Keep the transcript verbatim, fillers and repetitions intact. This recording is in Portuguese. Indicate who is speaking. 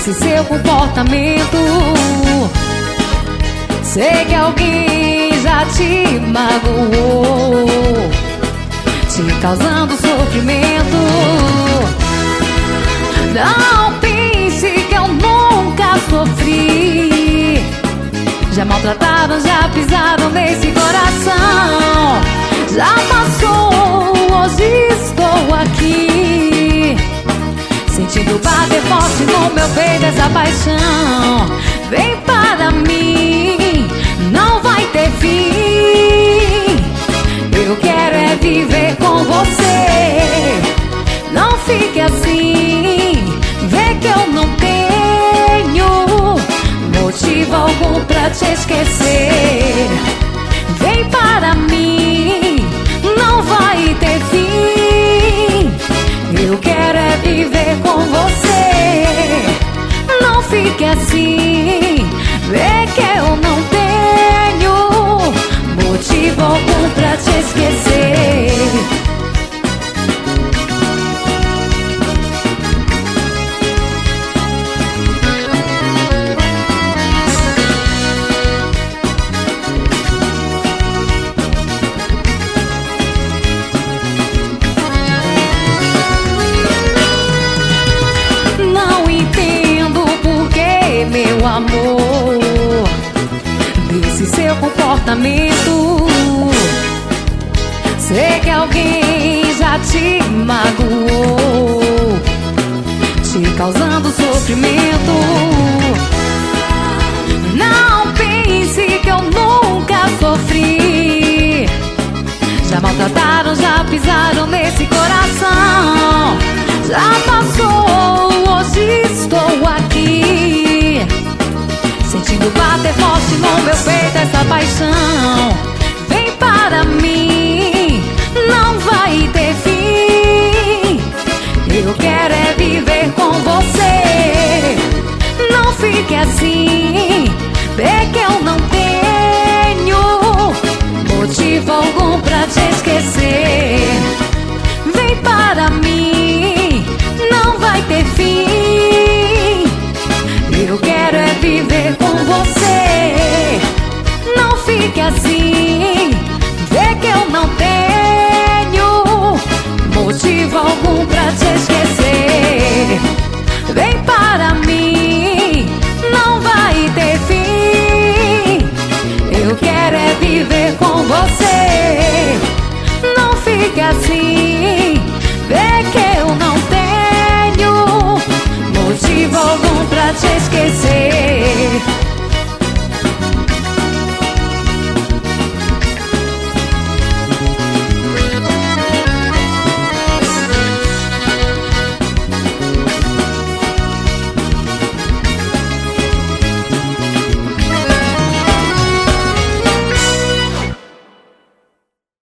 Speaker 1: desse seu comportamento. Sei que alguém já te magoou, te causando sofrimento. Não pense que eu nunca sofri. Já maltrataram, já pisaram nesse coração. Já passou, hoje estou aqui, sentindo bater forte no meu peito essa paixão. Vem para mim, não vai ter fim. Eu quero é viver com você. Não fique assim, vê que eu não tenho motivo algum pra te esquecer. Vem para mim, não vai ter fim. Eu quero é viver com você. Não fique assim, vê que eu não tenho motivo algum pra te esquecer. Meu amor, desse seu comportamento. Sei que alguém já te magoou, te causando sofrimento. Não pense que eu nunca sofri. Já maltrataram, já pisaram nesse coração. Já passou, hoje estou aqui, sentindo bater forte no meu peito essa paixão. Vem para mim, não vai ter fim. Eu quero é viver com você. Não fique assim, vê que eu não tenho motivo algum pra te esquecer. Vem para mim, não vai ter fim. Eu quero é viver com você. Não fique assim, vê que eu não tenho motivo algum pra te esquecer. Vem para mim, não vai ter fim. Eu quero é viver com você. Não fique assim,